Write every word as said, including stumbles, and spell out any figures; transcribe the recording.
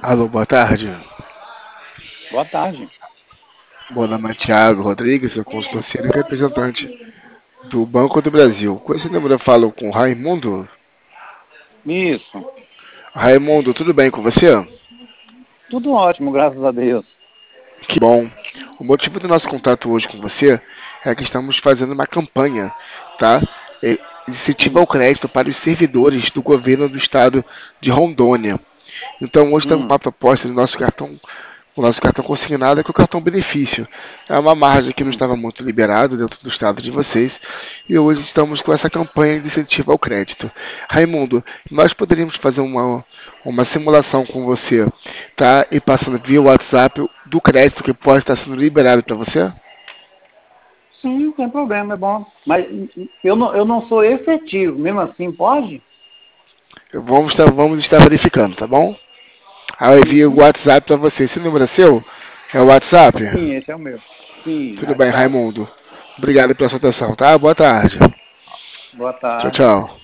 Alô, boa tarde. Boa tarde. Meu nome é Thiago Rodrigues, eu consultor e representante do Banco do Brasil. Com esse número eu falo com o Raimundo. Isso. Raimundo, tudo bem com você? Tudo ótimo, graças a Deus. Que bom. O motivo do nosso contato hoje com você é que estamos fazendo uma campanha, tá? É, incentivo Hum, ao crédito para os servidores do governo do estado de Rondônia. Então, hoje estamos com hum, uma proposta do nosso cartão. O nosso cartão consignado é que o cartão benefício é uma margem que não hum. estava muito liberado dentro do estado de vocês e hoje estamos com essa campanha de incentivo ao crédito. Raimundo, nós poderíamos fazer uma, uma simulação com você, tá? E passando via WhatsApp do crédito que pode estar sendo liberado para você? Sim, sem problema, é bom. Mas eu não, eu não sou efetivo, mesmo assim, pode? Vamos estar, vamos estar verificando, tá bom? Aí eu envio o Uhum. WhatsApp para você. Esse número é seu? É o WhatsApp? Sim, esse é o meu. Sim, Tudo bem, WhatsApp. Raimundo. Obrigado pela sua atenção, tá? Boa tarde. Boa Tchau, tarde. tchau.